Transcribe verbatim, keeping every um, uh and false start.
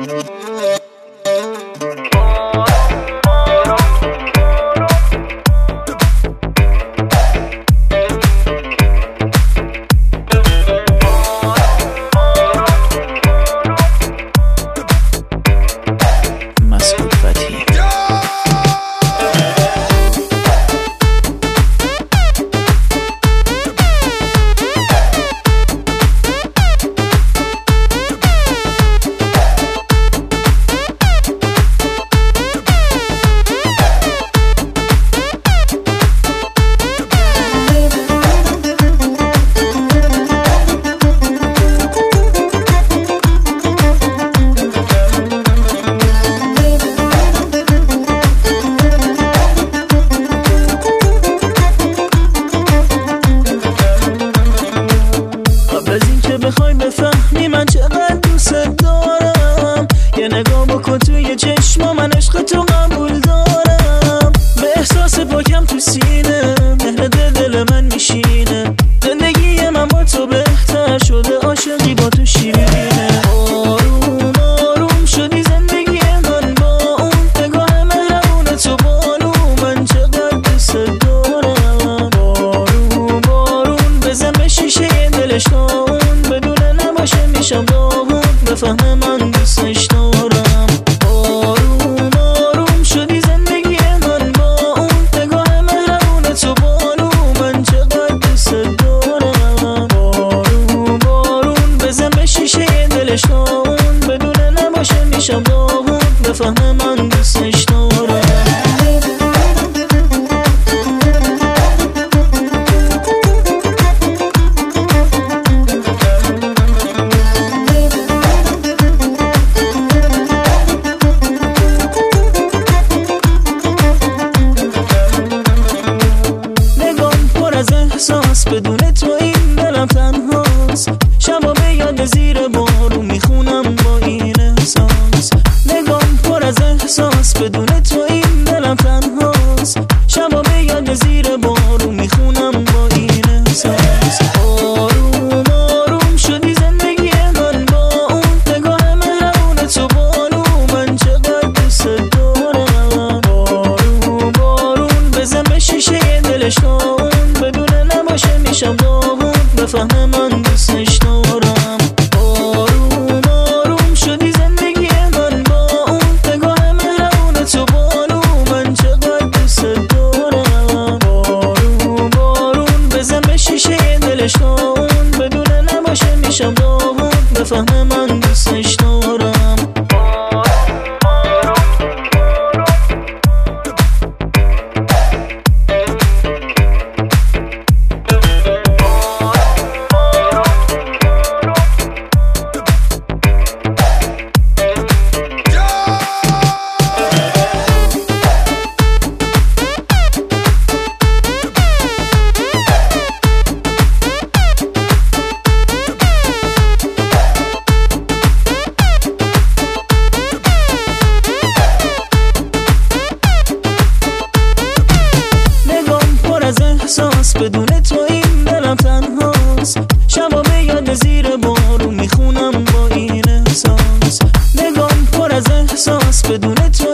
بخوای بفهمی من چقدر دوست دارم، یه نگاه بکن توی چشما، من عشق تو قبول دارم. به احساس پاکم تو سینه مهر دل دل من میشینه، زندگی من با تو بهتر شده، عاشقی با تو شیرینه. آروم آروم شدی زندگی من با اون نگاه مهربون تو بالو، من چقدر دوست دارم. آروم آروم بزن به شیشه دلش تا میشم داغون بفهمه من دوستش دارم. آروم آروم شدی زندگی من با اون نگاه مهربون تو بالو، من چقدر دوست دارم. آروم آروم بزن به شیشه دلش تا اون بدون نباشه میشم داغون بفهمه من دوستش دارم. احساس بدون تو این دلم تنهاست، شبا به یاد زیر بارو میخونم با این احساس. نگام پر از احساس بدون تو این دلم تنهاست، شبا به یاد زیر بارو میخونم با این احساس. آروم آروم شدی زندگی من با اون نگاه مهربون تو بالو، من چقدر دوست دارم. آروم آروم بزن به شیشه دلش تا میشم داغون بفهمه من دوستش دارم. آروم آروم شدی زندگی من با اون نگاه مهربون تو بالو، من چقدر دوست دارم. آروم آروم بزن به شیشه دلش تا اون بدون نباشه میشم داغون بفهمه من دوستش دارم. احساس بدون تو این دلم تنهاست، شبا به یاد زیر بارو میخونم با این احساس. نگام پر از احساس بدون تو